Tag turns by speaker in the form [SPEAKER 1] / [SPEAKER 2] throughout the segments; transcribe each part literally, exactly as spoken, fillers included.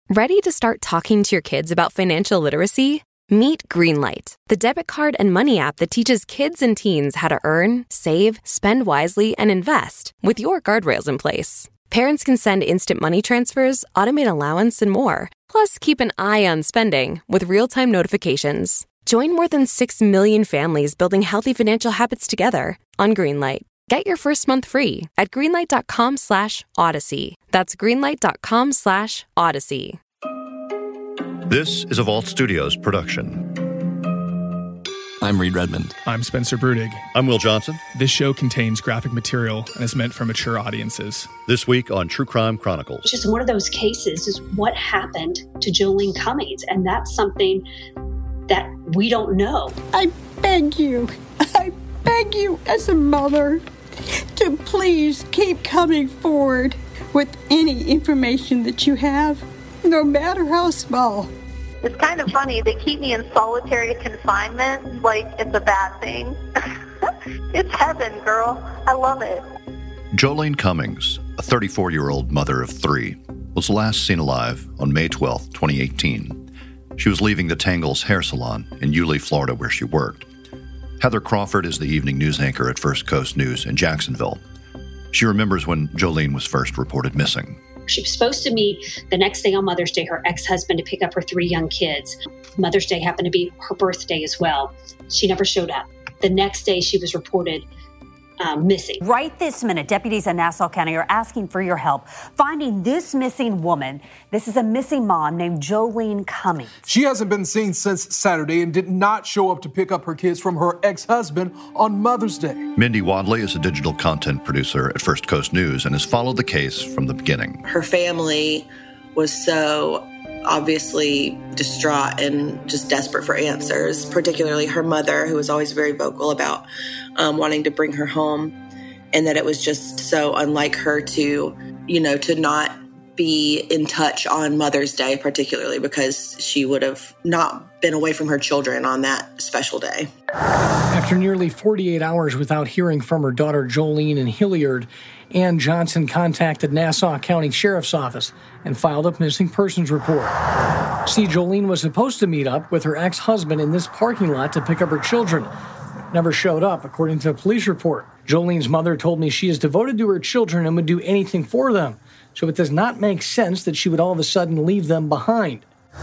[SPEAKER 1] Ready to start talking to your kids about financial literacy? Meet Greenlight, the debit card and money app that teaches kids and teens how to earn, save, spend wisely, and invest with your guardrails in place. Parents can send instant money transfers, automate allowance, and more. Plus, keep an eye on spending with real-time notifications. Join more than six million families building healthy financial habits together on Greenlight. Get your first month free at greenlight.com slash odyssey. That's greenlight.com slash odyssey.
[SPEAKER 2] This is a Vault Studios production.
[SPEAKER 3] I'm Reed Redmond.
[SPEAKER 4] I'm Spencer Brudig.
[SPEAKER 2] I'm Will Johnson.
[SPEAKER 4] This show contains graphic material and is meant for mature audiences.
[SPEAKER 2] This week on True Crime Chronicles.
[SPEAKER 5] It's just one of those cases is what happened to Jolene Cummings, and that's something that we don't know.
[SPEAKER 6] I beg you, I beg you as a mother to please keep coming forward with any information that you have, no matter how small.
[SPEAKER 7] It's kind of funny. They keep me in solitary confinement like it's a bad thing. It's heaven, girl. I love it.
[SPEAKER 2] Jolene Cummings, a thirty-four-year-old mother of three, was last seen alive on May twelfth, twenty eighteen. She was leaving the Tangles hair salon in Yulee, Florida, where she worked. Heather Crawford is the evening news anchor at First Coast News in Jacksonville. She remembers when Jolene was first reported missing.
[SPEAKER 5] She was supposed to meet the next day on Mother's Day her ex-husband to pick up her three young kids. Mother's Day happened to be her birthday as well. She never showed up. The next day she was reported um, missing.
[SPEAKER 8] Right this minute, deputies in Nassau County are asking for your help finding this missing woman. This is a missing mom named Jolene Cummings.
[SPEAKER 9] She hasn't been seen since Saturday and did not show up to pick up her kids from her ex-husband on Mother's Day.
[SPEAKER 2] Mindy Wadley is a digital content producer at First Coast News and has followed the case from the beginning.
[SPEAKER 10] Her family was so obviously distraught and just desperate for answers, particularly her mother, who was always very vocal about um, wanting to bring her home, and that it was just so unlike her to, you know, to not be in touch on Mother's Day, particularly because she would have not been away from her children on that special day.
[SPEAKER 11] After nearly forty-eight hours without hearing from her daughter Jolene in Hilliard, Ann Johnson contacted Nassau County Sheriff's Office and filed a missing persons report. See, Jolene was supposed to meet up with her ex-husband in this parking lot to pick up her children. Never showed up, according to a police report. Jolene's mother told me she is devoted to her children and would do anything for them, so it does not make sense that she would all of a sudden leave them behind.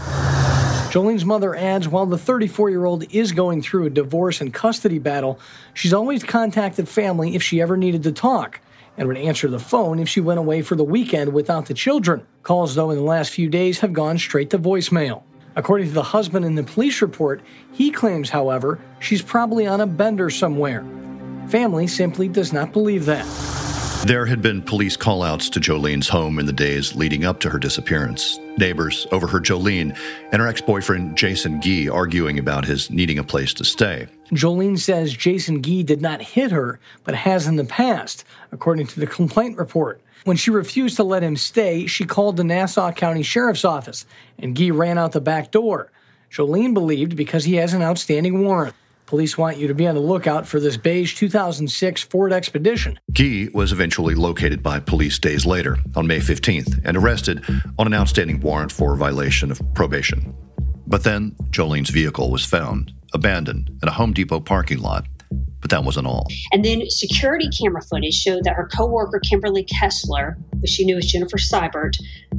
[SPEAKER 11] Jolene's mother adds, while the thirty-four-year-old is going through a divorce and custody battle, she's always contacted family if she ever needed to talk, and would answer the phone if she went away for the weekend without the children. Calls, though, in the last few days have gone straight to voicemail. According to the husband in the police report, he claims, however, she's probably on a bender somewhere. Family simply does not believe that.
[SPEAKER 2] There had been police call-outs to Jolene's home in the days leading up to her disappearance. Neighbors overheard Jolene and her ex-boyfriend Jason Gee arguing about his needing a place to stay.
[SPEAKER 11] Jolene says Jason Gee did not hit her, but has in the past, according to the complaint report. When she refused to let him stay, she called the Nassau County Sheriff's Office, and Gee ran out the back door. Jolene believed because he has an outstanding warrant. Police want you to be on the lookout for this beige two thousand six Ford Expedition.
[SPEAKER 2] Gee was eventually located by police days later, on May fifteenth, and arrested on an outstanding warrant for violation of probation. But then Jolene's vehicle was found, abandoned, in a Home Depot parking lot. But that wasn't all.
[SPEAKER 5] And then security camera footage showed that her coworker, Kimberly Kessler, who she knew as Jennifer Seibert,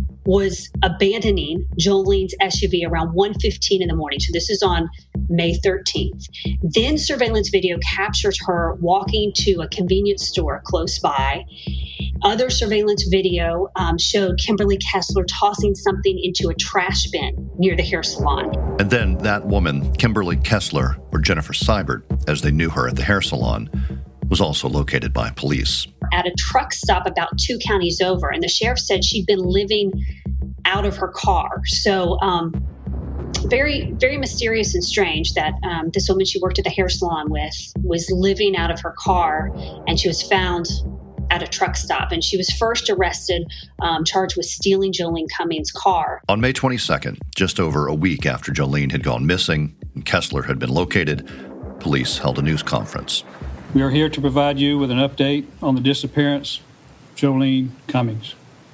[SPEAKER 5] was abandoning Jolene's S U V around one fifteen in the morning. So this is on May thirteenth. Then surveillance video captures her walking to a convenience store close by. Other surveillance video um, showed Kimberly Kessler tossing something into a trash bin near the hair salon.
[SPEAKER 2] And then that woman, Kimberly Kessler, or Jennifer Seibert, as they knew her at the hair salon, was also located by police.
[SPEAKER 5] At a truck stop about two counties over, and the sheriff said she'd been living out of her car. So um, very, very mysterious and strange that um, this woman she worked at the hair salon with was living out of her car, and she was found at a truck stop. And she was first arrested, um, charged with stealing Jolene Cummings' car.
[SPEAKER 2] On May twenty-second, just over a week after Jolene had gone missing and Kessler had been located, police held a news conference.
[SPEAKER 12] We are here to provide you with an update on the disappearance of Jolene Cummings.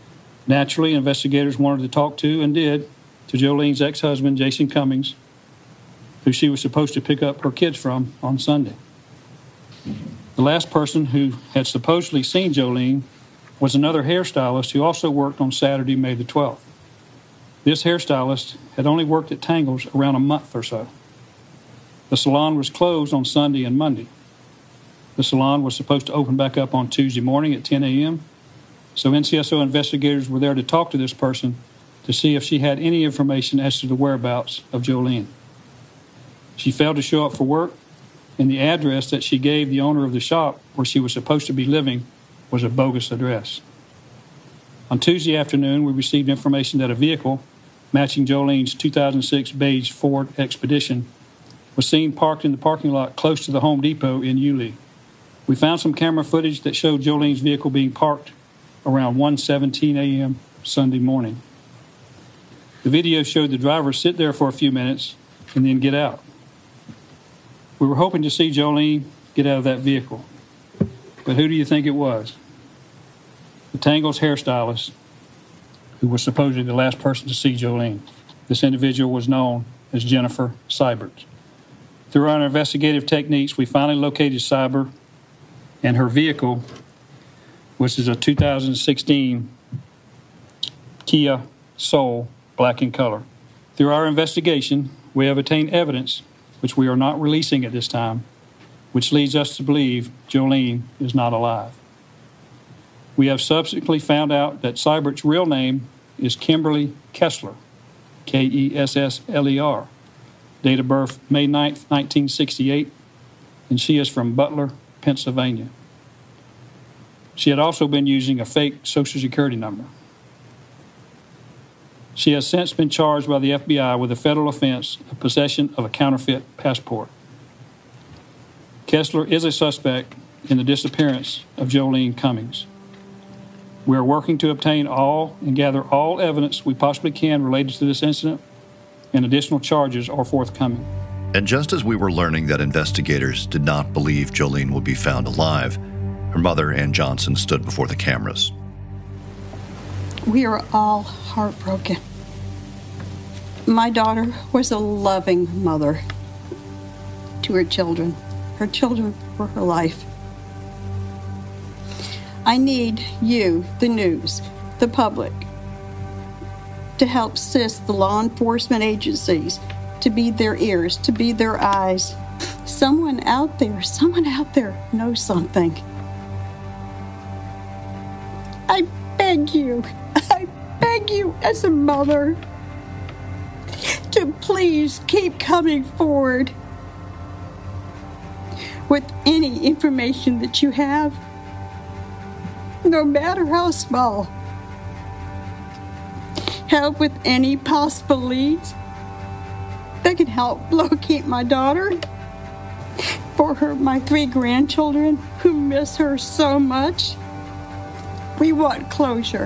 [SPEAKER 12] Naturally, investigators wanted to talk to, and did, to Jolene's ex-husband, Jason Cummings, who she was supposed to pick up her kids from on Sunday. The last person who had supposedly seen Jolene was another hairstylist who also worked on Saturday, May the twelfth. This hairstylist had only worked at Tangles around a month or so. The salon was closed on Sunday and Monday. The salon was supposed to open back up on Tuesday morning at ten a.m., so N C S O investigators were there to talk to this person to see if she had any information as to the whereabouts of Jolene. She failed to show up for work, and the address that she gave the owner of the shop where she was supposed to be living was a bogus address. On Tuesday afternoon, we received information that a vehicle matching Jolene's two thousand six beige Ford Expedition was seen parked in the parking lot close to the Home Depot in Yulee. We found some camera footage that showed Jolene's vehicle being parked around one seventeen a.m. Sunday morning. The video showed the driver sit there for a few minutes and then get out. We were hoping to see Jolene get out of that vehicle. But who do you think it was? The Tangles hairstylist, who was supposedly the last person to see Jolene. This individual was known as Jennifer Seibert. Through our investigative techniques, we finally located Seibert and her vehicle, which is a two thousand sixteen Kia Soul, black in color. Through our investigation, we have obtained evidence, which we are not releasing at this time, which leads us to believe Jolene is not alive. We have subsequently found out that Seibert's real name is Kimberly Kessler, K E S S L E R. Date of birth, May ninth, nineteen sixty-eight, and she is from Butler, Pennsylvania. She had also been using a fake Social Security number. She has since been charged by the F B I with a federal offense of possession of a counterfeit passport. Kessler is a suspect in the disappearance of Jolene Cummings. We are working to obtain all and gather all evidence we possibly can related to this incident, and additional charges are forthcoming.
[SPEAKER 2] And just as we were learning that investigators did not believe Jolene would be found alive, her mother, Ann Johnson, stood before the cameras.
[SPEAKER 6] We are all heartbroken. My daughter was a loving mother to her children. Her children were her life. I need you, the news, the public, to help assist the law enforcement agencies, to be their ears, to be their eyes. Someone out there, someone out there knows something. I beg you, I beg you as a mother to please keep coming forward with any information that you have, no matter how small. Help with any possible leads that can help locate my daughter, for her, my three grandchildren who miss her so much. We want closure.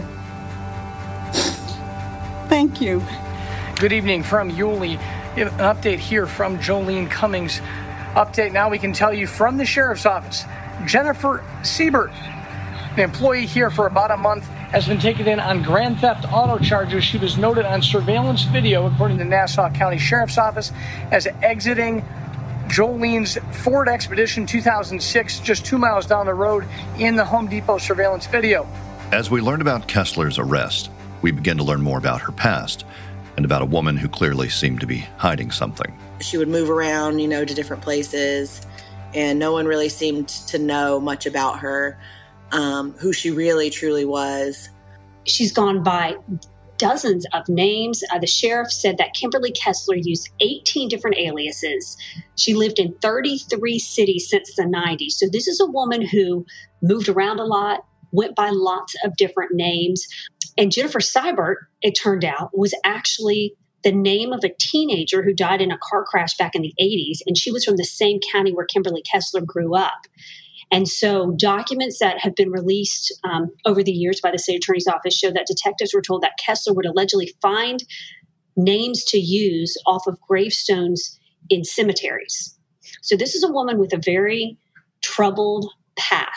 [SPEAKER 6] Thank you.
[SPEAKER 11] Good evening from Yulee. An update here from Jolene Cummings. Update now we can tell you from the sheriff's office. Jennifer Seibert, an employee here for about a month, has been taken in on grand theft auto charges. She was noted on surveillance video, according to Nassau County Sheriff's Office, as exiting Jolene's Ford Expedition two thousand six just two miles down the road in the Home Depot surveillance video.
[SPEAKER 2] As we learned about Kessler's arrest, we began to learn more about her past and about a woman who clearly seemed to be hiding something.
[SPEAKER 10] She would move around, you know, to different places, and no one really seemed to know much about her, um, who she really, truly was.
[SPEAKER 5] She's gone by dozens of names. Uh, the sheriff said that Kimberly Kessler used eighteen different aliases. She lived in thirty-three cities since the nineties. So this is a woman who moved around a lot, went by lots of different names. And Jennifer Seibert, it turned out, was actually the name of a teenager who died in a car crash back in the eighties. And she was from the same county where Kimberly Kessler grew up. And so documents that have been released um, over the years by the state attorney's office show that detectives were told that Kessler would allegedly find names to use off of gravestones in cemeteries. So this is a woman with a very troubled past.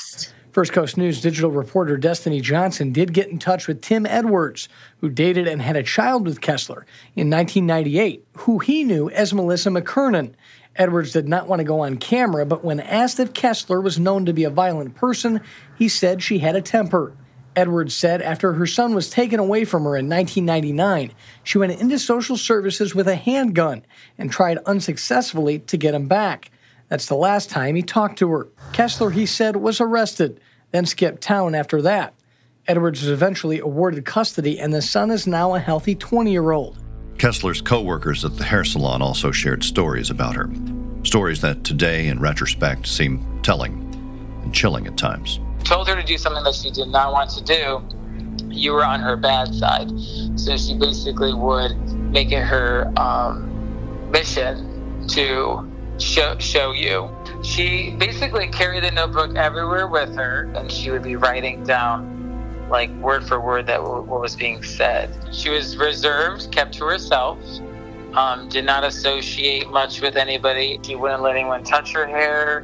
[SPEAKER 11] First Coast News digital reporter Destiny Johnson did get in touch with Tim Edwards, who dated and had a child with Kessler in nineteen ninety-eight, who he knew as Melissa McKernan. Edwards did not want to go on camera, but when asked if Kessler was known to be a violent person, he said she had a temper. Edwards said after her son was taken away from her in nineteen ninety-nine, she went into social services with a handgun and tried unsuccessfully to get him back. That's the last time he talked to her. Kessler, he said, was arrested, then skipped town after that. Edwards was eventually awarded custody, and the son is now a healthy twenty-year-old.
[SPEAKER 2] Kessler's co-workers at the hair salon also shared stories about her. Stories that today, in retrospect, seem telling and chilling at times.
[SPEAKER 13] Told her to do something that she did not want to do, you were on her bad side. So she basically would make it her um, mission to show, show you. She basically carried the notebook everywhere with her, and she would be writing down, like, word for word that w- what was being said. She was reserved, kept to herself, um, did not associate much with anybody. She wouldn't let anyone touch her hair.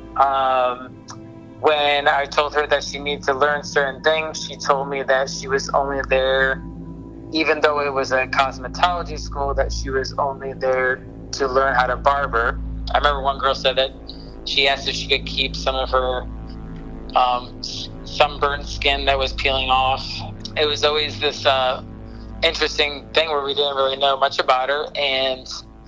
[SPEAKER 13] Um, when I told her that she needed to learn certain things, she told me that she was only there, even though it was a cosmetology school, that she was only there to learn how to barber. I remember one girl said that she asked if she could keep some of her um, sunburned skin that was peeling off. It was always this uh, interesting thing where we didn't really know much about her, and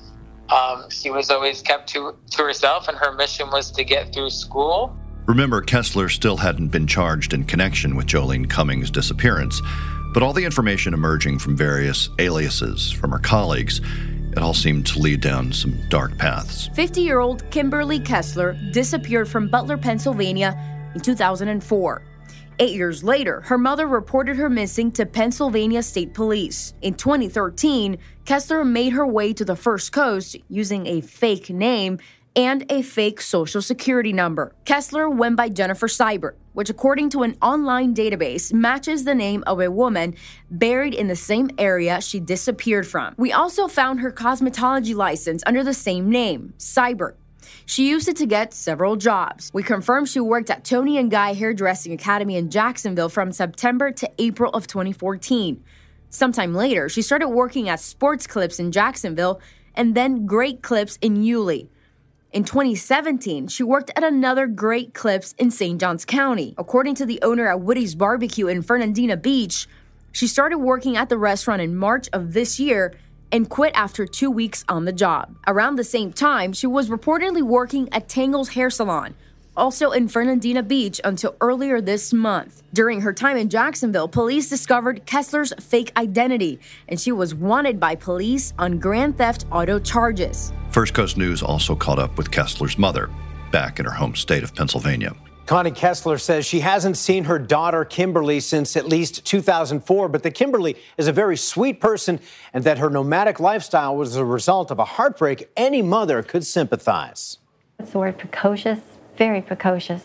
[SPEAKER 13] um, she was always kept to, to herself, and her mission was to get through school.
[SPEAKER 2] Remember, Kessler still hadn't been charged in connection with Jolene Cummings' disappearance, but all the information emerging from various aliases from her colleagues, it all seemed to lead down some dark paths.
[SPEAKER 14] fifty-year-old Kimberly Kessler disappeared from Butler, Pennsylvania in two thousand four. Eight years later, her mother reported her missing to Pennsylvania State Police. In twenty thirteen, Kessler made her way to the First Coast using a fake name and a fake social security number. Kessler went by Jennifer Seibert, which according to an online database matches the name of a woman buried in the same area she disappeared from. We also found her cosmetology license under the same name, Seibert. She used it to get several jobs. We confirmed she worked at Tony and Guy Hairdressing Academy in Jacksonville from September to April of twenty fourteen. Sometime later, she started working at Sports Clips in Jacksonville and then Great Clips in Yulee. In twenty seventeen, she worked at another Great Clips in Saint Johns County. According to the owner at Woody's Barbecue in Fernandina Beach, she started working at the restaurant in March of this year and quit after two weeks on the job. Around the same time, she was reportedly working at Tangle's Hair Salon, also in Fernandina Beach, until earlier this month. During her time in Jacksonville, police discovered Kessler's fake identity, and she was wanted by police on grand theft auto charges.
[SPEAKER 2] First Coast News also caught up with Kessler's mother, back in her home state of Pennsylvania.
[SPEAKER 15] Connie Kessler says she hasn't seen her daughter Kimberly since at least two thousand four, but that Kimberly is a very sweet person and that her nomadic lifestyle was a result of a heartbreak any mother could sympathize.
[SPEAKER 16] It's the word precocious, very precocious,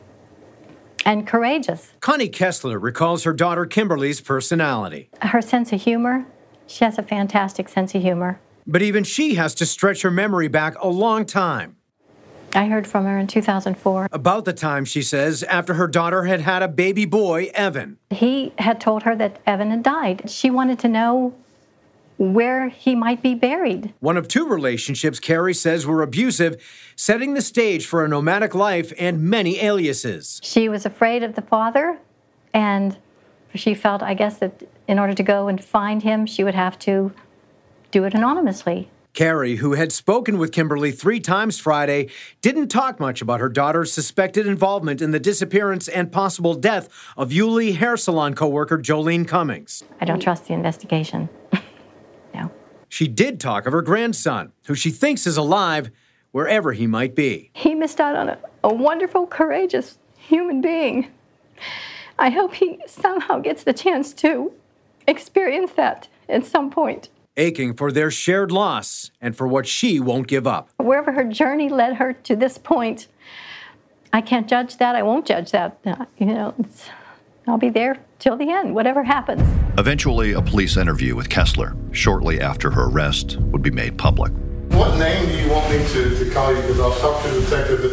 [SPEAKER 16] and courageous.
[SPEAKER 15] Connie Kessler recalls her daughter Kimberly's personality.
[SPEAKER 16] Her sense of humor, she has a fantastic sense of humor.
[SPEAKER 15] But even she has to stretch her memory back a long time.
[SPEAKER 16] I heard from her in two thousand four.
[SPEAKER 15] About the time, she says, after her daughter had had a baby boy, Evan.
[SPEAKER 16] He had told her that Evan had died. She wanted to know where he might be buried.
[SPEAKER 15] One of two relationships Carrie says were abusive, setting the stage for a nomadic life and many aliases.
[SPEAKER 16] She was afraid of the father, and she felt, I guess, that in order to go and find him, she would have to do it anonymously.
[SPEAKER 15] Carrie, who had spoken with Kimberly three times Friday, didn't talk much about her daughter's suspected involvement in the disappearance and possible death of Yulee hair salon co-worker Jolene Cummings.
[SPEAKER 16] I don't trust the investigation. No.
[SPEAKER 15] She did talk of her grandson, who she thinks is alive, wherever he might be.
[SPEAKER 16] He missed out on a, a wonderful, courageous human being. I hope he somehow gets the chance to experience that at some point.
[SPEAKER 15] Aching for their shared loss and for what she won't give up.
[SPEAKER 16] Wherever her journey led her to this point, I can't judge that. I won't judge that. Uh, you know, it's, I'll be there till the end, whatever happens.
[SPEAKER 2] Eventually, a police interview with Kessler, shortly after her arrest, would be made public.
[SPEAKER 17] What name do you want me to, to call you? Because I was talking to the detective that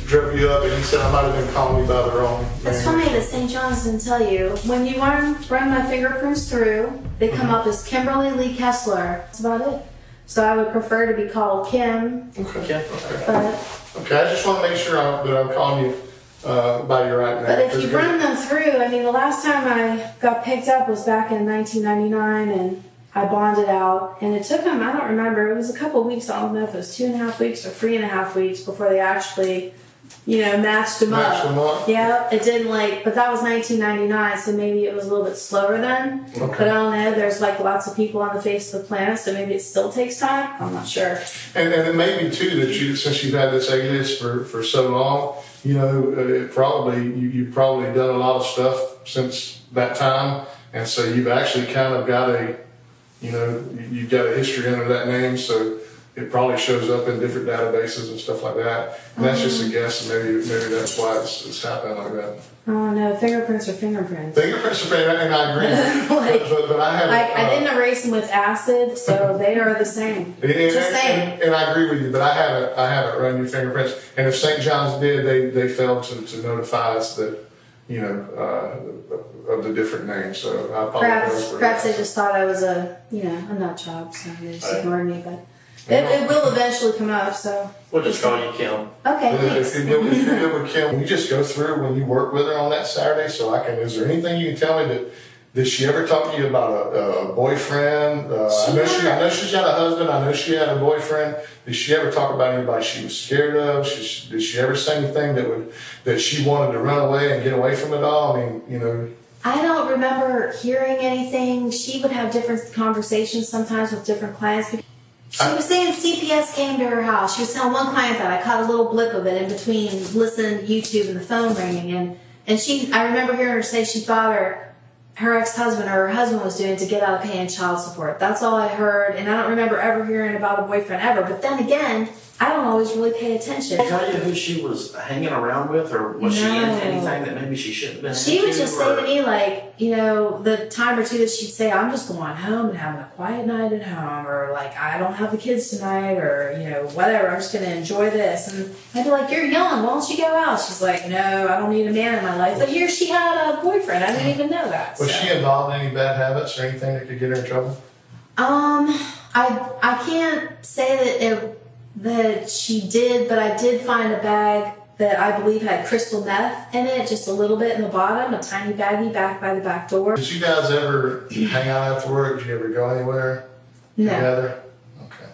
[SPEAKER 17] drove you up and he said I might have been calling you by the wrong name.
[SPEAKER 18] It's funny that Saint John's didn't tell you. When you run, run my fingerprints through, they come mm-hmm. up as Kimberly Lee Kessler. That's about it. So I would prefer to be called Kim.
[SPEAKER 17] Okay.
[SPEAKER 18] Yeah.
[SPEAKER 17] Okay.
[SPEAKER 18] But,
[SPEAKER 17] okay, I just want to make sure I'm, that I'm calling you uh, by your right name.
[SPEAKER 18] But if you run them through, I mean, the last time I got picked up was back in nineteen ninety-nine, and I bonded out, and it took them, I don't remember, it was a couple weeks, I don't know if it was two and a half weeks or three and a half weeks before they actually, you know, matched them
[SPEAKER 17] matched
[SPEAKER 18] up.
[SPEAKER 17] Them up.
[SPEAKER 18] Yeah, it didn't like, but that was nineteen ninety-nine, so maybe it was a little bit slower then. Okay. But I don't know, there's like lots of people on the face of the planet, so maybe it still takes time. I'm not sure. And,
[SPEAKER 17] and it may be too that you, since you've had this alias for, for so long, you know, it probably, you, you've probably done a lot of stuff since that time, and so you've actually kind of got a, you know, you've got a history under that name, so it probably shows up in different databases and stuff like that. And that's just a guess, and maybe maybe that's why it's, it's happening like that.
[SPEAKER 18] Oh no, fingerprints are fingerprints.
[SPEAKER 17] Fingerprints are fingerprints, and I agree.
[SPEAKER 18] like,
[SPEAKER 17] but, but, but I have.
[SPEAKER 18] I, I
[SPEAKER 17] uh,
[SPEAKER 18] didn't erase them with acid, so they are the same.
[SPEAKER 17] And, and,
[SPEAKER 18] just saying.
[SPEAKER 17] And, and I agree with you, but I haven't I haven't run your fingerprints. And if Saint John's did, they they failed to, to notify us that, you know, uh, of the different names. So I apologize.
[SPEAKER 18] Perhaps,
[SPEAKER 17] for
[SPEAKER 18] perhaps
[SPEAKER 17] that.
[SPEAKER 18] they just thought I was a, you know, a nut job, so they just ignored me. But it, it will eventually come up. So
[SPEAKER 19] we'll just call you Kim.
[SPEAKER 18] Okay.
[SPEAKER 17] If,
[SPEAKER 18] thanks.
[SPEAKER 17] if you're good with Kim, can you just go through when you work with her on that Saturday, so I can. Is there anything you can tell me that? Did she ever talk to you about a, a boyfriend? Uh, I know she. I know she's got a husband. I know she had a boyfriend. Did she ever talk about anybody she was scared of? She, did she ever say anything that would that she wanted to run away and get away from it all? I mean, you know.
[SPEAKER 18] I don't remember hearing anything. She would have different conversations sometimes with different clients. She was saying C P S came to her house. She was telling one client that I caught a little blip of it in between listening to YouTube and the phone ringing, and and she. I remember hearing her say she thought her. her ex-husband or her husband was doing to get out of paying child support. That's all I heard, and I don't remember ever hearing about a boyfriend ever. But then again, I don't always really pay attention.
[SPEAKER 19] Did she tell you who she was hanging around with, or was no. she into anything that maybe she shouldn't have been
[SPEAKER 18] she
[SPEAKER 19] into? She
[SPEAKER 18] would just
[SPEAKER 19] or?
[SPEAKER 18] say to me, like, you know, the time or two that she'd say, I'm just going home and having a quiet night at home, or like, I don't have the kids tonight, or, you know, whatever, I'm just going to enjoy this. And I'd be like, you're young, why don't you go out? She's like, no, I don't need a man in my life. But here she had a boyfriend. I didn't even know that.
[SPEAKER 17] Was
[SPEAKER 18] so.
[SPEAKER 17] she involved in any bad habits or anything that could get her in trouble?
[SPEAKER 18] Um, I I can't say that it, that she did, but I did find a bag that I believe had crystal meth in it, just a little bit in the bottom, a tiny baggie back by the back door.
[SPEAKER 17] Did you guys ever hang out after work? Did you ever go anywhere
[SPEAKER 18] no.
[SPEAKER 17] together? Okay.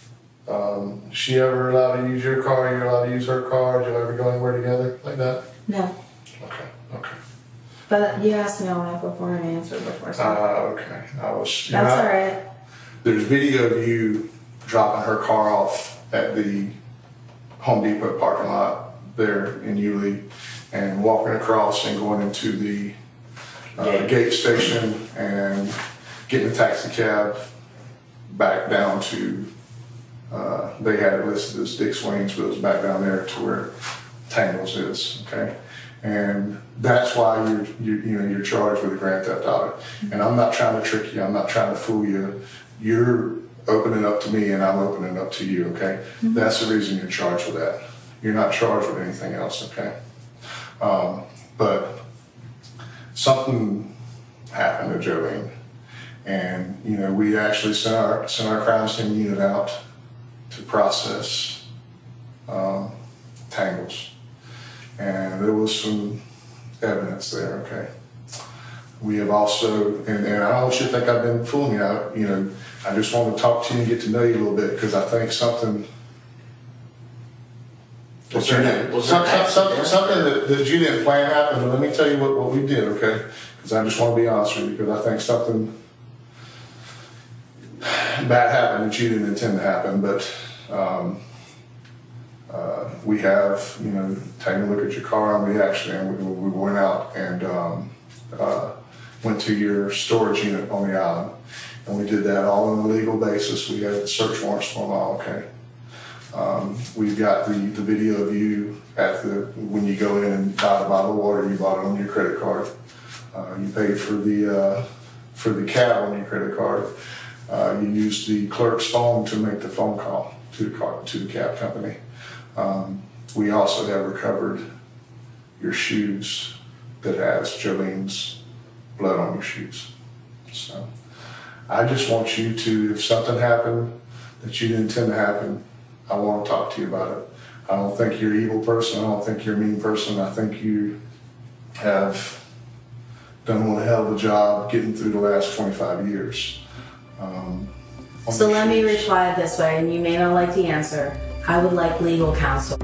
[SPEAKER 17] Um, is she ever allowed to use your car? You're allowed to use her car? Did you ever go anywhere together like that?
[SPEAKER 18] No.
[SPEAKER 17] Okay. Okay.
[SPEAKER 18] But you asked me all that before and I answered before. So.
[SPEAKER 17] Uh, okay. I was.
[SPEAKER 18] That's
[SPEAKER 17] know,
[SPEAKER 18] all right.
[SPEAKER 17] There's video of you dropping her car off at the Home Depot parking lot there in Yulee and walking across and going into the uh, gate station and getting a taxi cab back down to, uh, they had it listed as Dick's Wings, but it was back down there to where Tangles is, okay? And that's why you're, you, you know, you're charged with a grand theft auto. And I'm not trying to trick you, I'm not trying to fool you. You're opening up to me and I'm opening up to you, okay? Mm-hmm. That's the reason you're charged with that. You're not charged with anything else, okay? Um, but something happened to Jolene. And, you know, we actually sent our, sent our crime scene unit out to process um, Tangles. And there was some evidence there, okay? We have also, and, and I don't want you to think I've been fooling you out, you know, I just want to talk to you and get to know you a little bit because I think something,
[SPEAKER 19] Was there an- was there
[SPEAKER 17] some,
[SPEAKER 19] an
[SPEAKER 17] some,
[SPEAKER 19] accident?
[SPEAKER 17] something that, that you didn't plan happened, but let me tell you what, what we did, okay? Because I just want to be honest with you because I think something bad happened that you didn't intend to happen, but um, uh, we have, you know, taken a look at your car and we actually, and we, we went out and um, uh, went to your storage unit on the island. And we did that all on a legal basis. We had search warrants for them all, okay? Um, we've got the, the video of you at the, when you go in and buy a bottle of water, you bought it on your credit card. Uh, you paid for the, uh, for the cab on your credit card. Uh, you used the clerk's phone to make the phone call to the car, to the cab company. Um, we also have recovered your shoes that has Jolene's blood on your shoes. So I just want you to, if something happened that you didn't intend to happen, I want to talk to you about it. I don't think you're an evil person. I don't think you're a mean person. I think you have done one hell of a job getting through the last twenty-five years. Um,
[SPEAKER 18] so let me reply this way, and you may not like the answer. I would like legal counsel.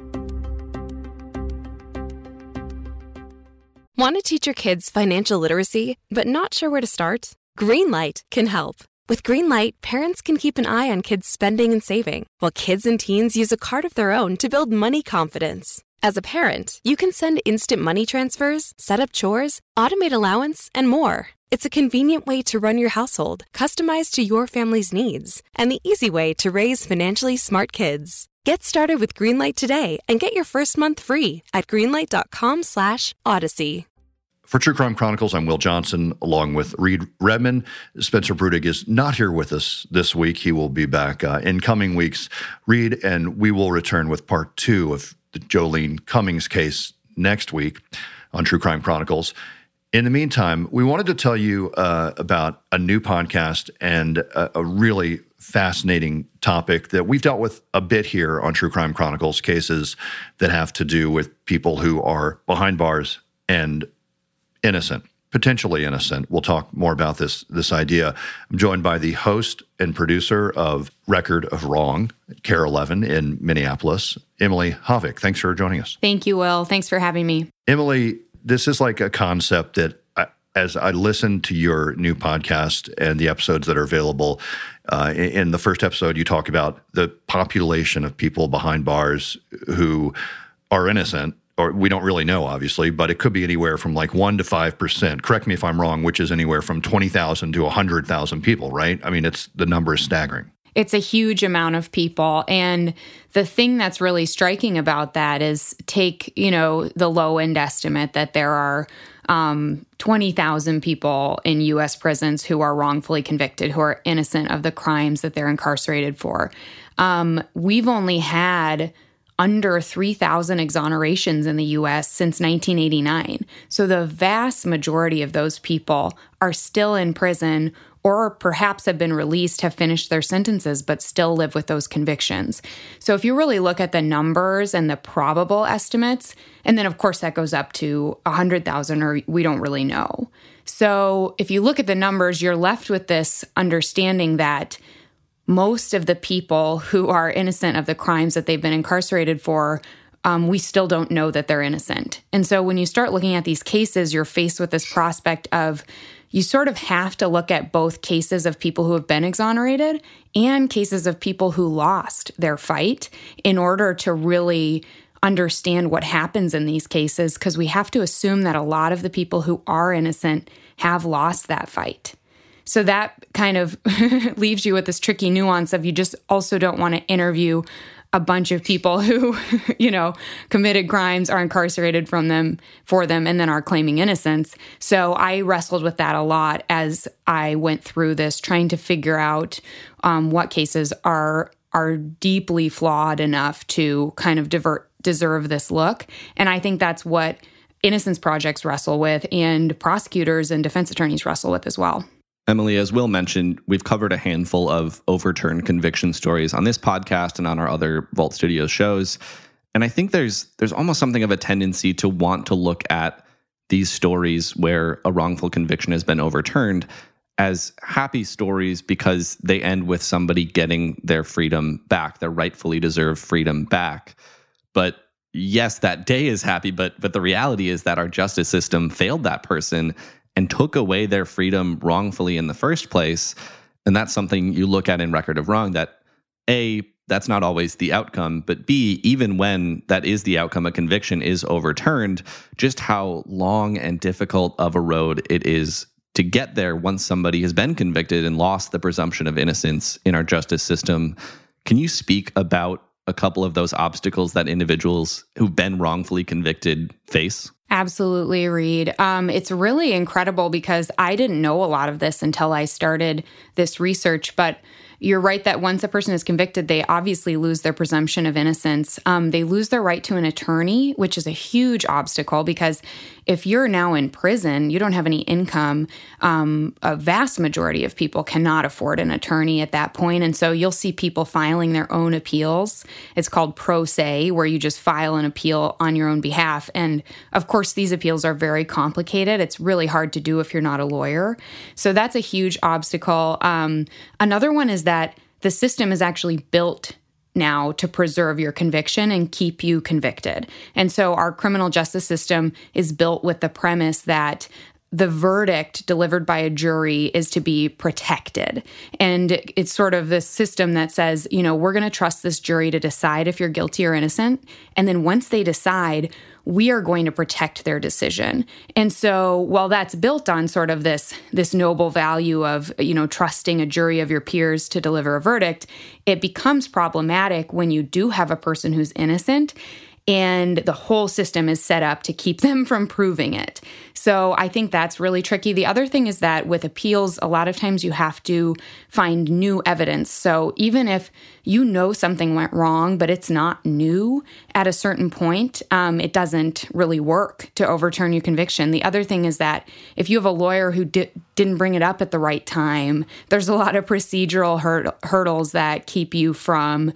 [SPEAKER 1] Want to teach your kids financial literacy, but not sure where to start? Greenlight can help. With Greenlight, parents can keep an eye on kids' spending and saving, while kids and teens use a card of their own to build money confidence. As a parent, you can send instant money transfers, set up chores, automate allowance, and more. It's a convenient way to run your household, customized to your family's needs, and the easy way to raise financially smart kids. Get started with Greenlight today and get your first month free at greenlight.com slash odyssey.
[SPEAKER 2] For True Crime Chronicles, I'm Will Johnson, along with Reed Redmond. Spencer Brudig is not here with us this week. He will be back uh, in coming weeks. Reed, and we will return with part two of the Jolene Cummings case next week on True Crime Chronicles. In the meantime, we wanted to tell you uh, about a new podcast and a, a really fascinating topic that we've dealt with a bit here on True Crime Chronicles, cases that have to do with people who are behind bars and innocent, potentially innocent. We'll talk more about this this idea. I'm joined by the host and producer of Record of Wrong, C A R E eleven in Minneapolis, Emily Havik. Thanks for joining us.
[SPEAKER 20] Thank you, Will. Thanks for having me.
[SPEAKER 2] Emily, this is like a concept that I, as I listen to your new podcast and the episodes that are available, uh, in, in the first episode, you talk about the population of people behind bars who are innocent, or we don't really know, obviously, but it could be anywhere from like one to five percent. Correct me if I'm wrong, which is anywhere from twenty thousand to one hundred thousand people, right? I mean, it's the number is staggering.
[SPEAKER 20] It's a huge amount of people. And the thing that's really striking about that is take, you know, the low end estimate that there are um, twenty thousand people in U S prisons who are wrongfully convicted, who are innocent of the crimes that they're incarcerated for. Um, we've only had under three thousand exonerations in the U S since nineteen eighty-nine. So the vast majority of those people are still in prison or perhaps have been released, have finished their sentences, but still live with those convictions. So if you really look at the numbers and the probable estimates, and then of course that goes up to one hundred thousand, or we don't really know. So if you look at the numbers, you're left with this understanding that most of the people who are innocent of the crimes that they've been incarcerated for, um, we still don't know that they're innocent. And so when you start looking at these cases, you're faced with this prospect of you sort of have to look at both cases of people who have been exonerated and cases of people who lost their fight in order to really understand what happens in these cases, because we have to assume that a lot of the people who are innocent have lost that fight. So that kind of leaves you with this tricky nuance of you just also don't want to interview a bunch of people who, you know, committed crimes, are incarcerated from them for them, and then are claiming innocence. So I wrestled with that a lot as I went through this, trying to figure out um, what cases are are deeply flawed enough to kind of divert, deserve this look. And I think that's what Innocence Projects wrestle with, and prosecutors and defense attorneys wrestle with as well.
[SPEAKER 3] Emily, as Will mentioned, we've covered a handful of overturned conviction stories on this podcast and on our other Vault Studios shows. And I think there's there's almost something of a tendency to want to look at these stories where a wrongful conviction has been overturned as happy stories because they end with somebody getting their freedom back, their rightfully deserved freedom back. But yes, that day is happy, but but the reality is that our justice system failed that person and took away their freedom wrongfully in the first place. And that's something you look at in Record of Wrong, that A, that's not always the outcome, but B, even when that is the outcome, a conviction is overturned, just how long and difficult of a road it is to get there once somebody has been convicted and lost the presumption of innocence in our justice system. Can you speak about a couple of those obstacles that individuals who've been wrongfully convicted face?
[SPEAKER 20] Absolutely, Reed. Um, it's really incredible because I didn't know a lot of this until I started this research. But you're right that once a person is convicted, they obviously lose their presumption of innocence. Um, they lose their right to an attorney, which is a huge obstacle because if you're now in prison, you don't have any income. Um, a vast majority of people cannot afford an attorney at that point. And so you'll see people filing their own appeals. It's called pro se, where you just file an appeal on your own behalf. And of course, these appeals are very complicated. It's really hard to do if you're not a lawyer. So that's a huge obstacle. Um, another one is that the system is actually built now to preserve your conviction and keep you convicted. And so our criminal justice system is built with the premise that the verdict delivered by a jury is to be protected. And it's sort of this system that says, you know, we're going to trust this jury to decide if you're guilty or innocent. And then once they decide, we are going to protect their decision. And so while that's built on sort of this, this noble value of, you know, trusting a jury of your peers to deliver a verdict, it becomes problematic when you do have a person who's innocent and the whole system is set up to keep them from proving it. So I think that's really tricky. The other thing is that with appeals, a lot of times you have to find new evidence. So even if you know something went wrong, but it's not new at a certain point, um, it doesn't really work to overturn your conviction. The other thing is that if you have a lawyer who di- didn't bring it up at the right time, there's a lot of procedural hur- hurdles that keep you from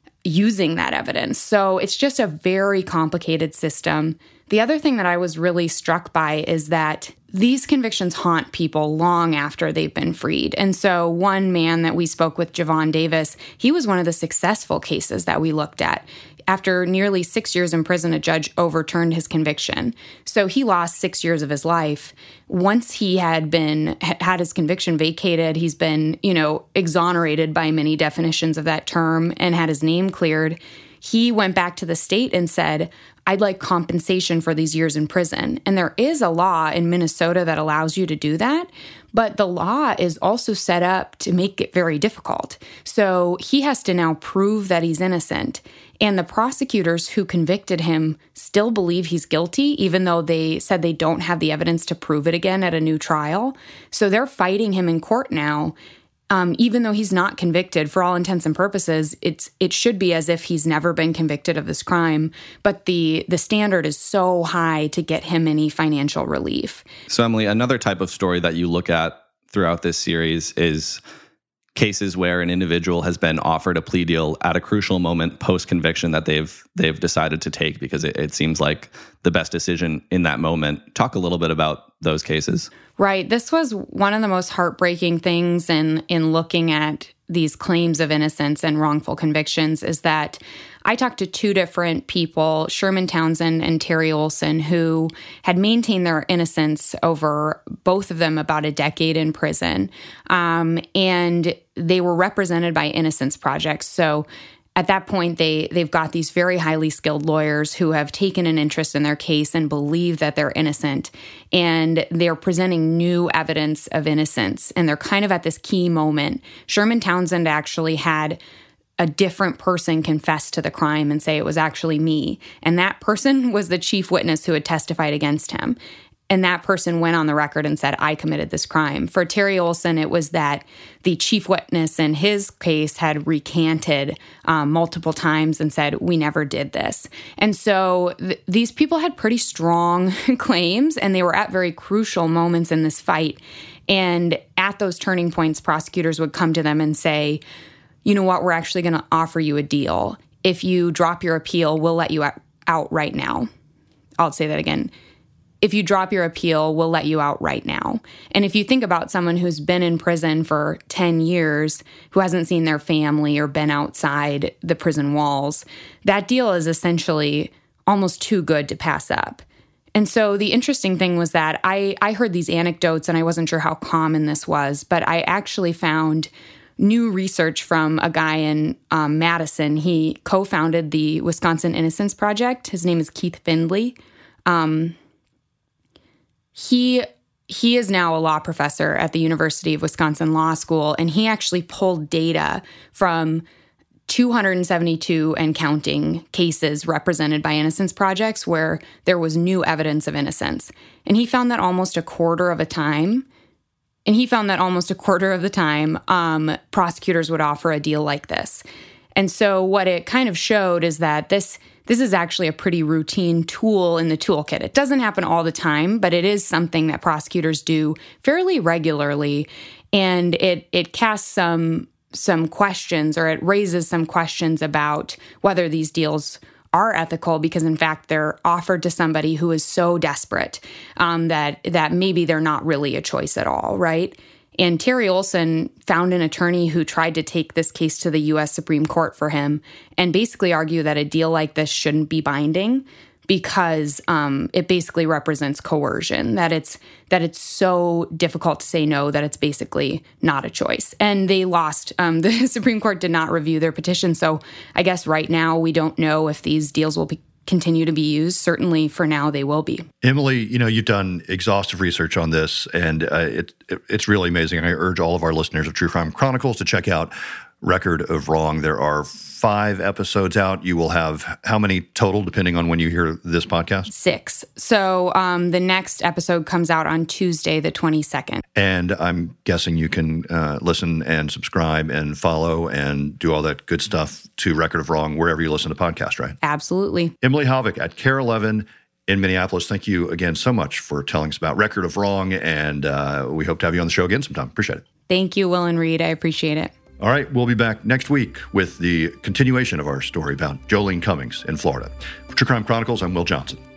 [SPEAKER 20] using that evidence. So it's just a very complicated system. The other thing that I was really struck by is that these convictions haunt people long after they've been freed. And so one man that we spoke with, Javon Davis, he was one of the successful cases that we looked at. After nearly six years in prison, a judge overturned his conviction. So he lost six years of his life. Once he had been had his conviction vacated, he's been, you know, exonerated by many definitions of that term and had his name cleared. He went back to the state and said, I'd like compensation for these years in prison. And there is a law in Minnesota that allows you to do that, but the law is also set up to make it very difficult. So he has to now prove that he's innocent. And the prosecutors who convicted him still believe he's guilty, even though they said they don't have the evidence to prove it again at a new trial. So they're fighting him in court now. Um, even though he's not convicted, for all intents and purposes, it's it should be as if he's never been convicted of this crime. But the the standard is so high to get him any financial relief.
[SPEAKER 3] So, Emily, another type of story that you look at throughout this series is cases where an individual has been offered a plea deal at a crucial moment post-conviction that they've they've decided to take because it, it seems like the best decision in that moment. Talk a little bit about those cases.
[SPEAKER 20] Right. This was one of the most heartbreaking things in, in looking at these claims of innocence and wrongful convictions is that I talked to two different people, Sherman Townsend and Terry Olson, who had maintained their innocence over both of them about a decade in prison. Um, and they were represented by Innocence Project. So at that point, they, they've got these very highly skilled lawyers who have taken an interest in their case and believe that they're innocent. And they're presenting new evidence of innocence. And they're kind of at this key moment. Sherman Townsend actually had a different person confess to the crime and say it was actually me. And that person was the chief witness who had testified against him. And that person went on the record and said, I committed this crime. For Terry Olson, it was that the chief witness in his case had recanted um, multiple times and said, we never did this. And so th- these people had pretty strong claims, and they were at very crucial moments in this fight. And at those turning points, prosecutors would come to them and say, you know what, we're actually going to offer you a deal. If you drop your appeal, we'll let you out right now. I'll say that again. If you drop your appeal, we'll let you out right now. And if you think about someone who's been in prison for ten years, who hasn't seen their family or been outside the prison walls, that deal is essentially almost too good to pass up. And so the interesting thing was that I, I heard these anecdotes, and I wasn't sure how common this was, but I actually found new research from a guy in um, Madison. He co-founded the Wisconsin Innocence Project. His name is Keith Findley. Um, He he is now a law professor at the University of Wisconsin Law School, and he actually pulled data from two hundred seventy-two and counting cases represented by innocence projects where there was new evidence of innocence. And he found that almost a quarter of a time And he found that almost a quarter of the time, um, prosecutors would offer a deal like this. And so what it kind of showed is that this this is actually a pretty routine tool in the toolkit. It doesn't happen all the time, but it is something that prosecutors do fairly regularly. And it it casts some some questions, or it raises some questions about whether these deals are ethical, because in fact they're offered to somebody who is so desperate um, that that maybe they're not really a choice at all, right? And Terry Olson found an attorney who tried to take this case to the U S Supreme Court for him and basically argue that a deal like this shouldn't be binding because um, it basically represents coercion, that it's that it's so difficult to say no that it's basically not a choice. And they lost. Um, the Supreme Court did not review their petition. So I guess right now we don't know if these deals will be continue to be used. Certainly for now, they will be.
[SPEAKER 2] Emily, you know, you've done exhaustive research on this, and uh, it, it, it's really amazing. I urge all of our listeners of True Crime Chronicles to check out Record of Wrong. There are five episodes out. You will have how many total, depending on when you hear this podcast?
[SPEAKER 20] Six. So um, the next episode comes out on Tuesday, the twenty-second.
[SPEAKER 2] And I'm guessing you can uh, listen and subscribe and follow and do all that good stuff to Record of Wrong wherever you listen to podcasts, right?
[SPEAKER 20] Absolutely.
[SPEAKER 2] Emily Havik at Care eleven in Minneapolis, thank you again so much for telling us about Record of Wrong, and uh, we hope to have you on the show again sometime. Appreciate it.
[SPEAKER 20] Thank you, Will and Reed. I appreciate it.
[SPEAKER 2] All right, we'll be back next week with the continuation of our story about Jolene Cummings in Florida. For True Crime Chronicles, I'm Will Johnson.